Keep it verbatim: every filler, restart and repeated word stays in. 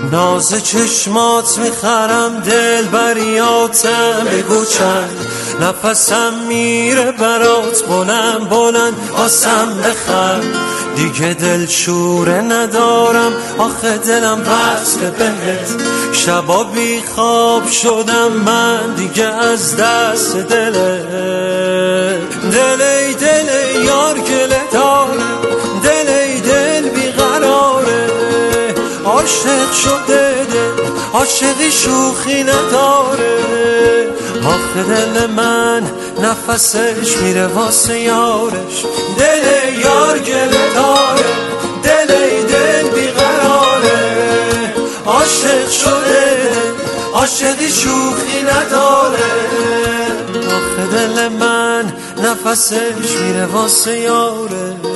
ناز چشمات میخرم دل بریاتم، بگو چند نفسم میره برات، بلند بلند آسم بخر. دیگه دل شوره ندارم آخه دلم وصل بهت، شبا بی خواب شدم من دیگه از دست دله. دلی دل یار گله داره، دلی دل بیقراره، عاشق شده دل عاشقی شوخی نداره. آخه دل من نفسش میره واسه یارش، دل یار گله داره، دل دل بیقراره، عاشق شده دل عاشقی شوخی نداره. آخه دل من نفسش میره واسه یارش.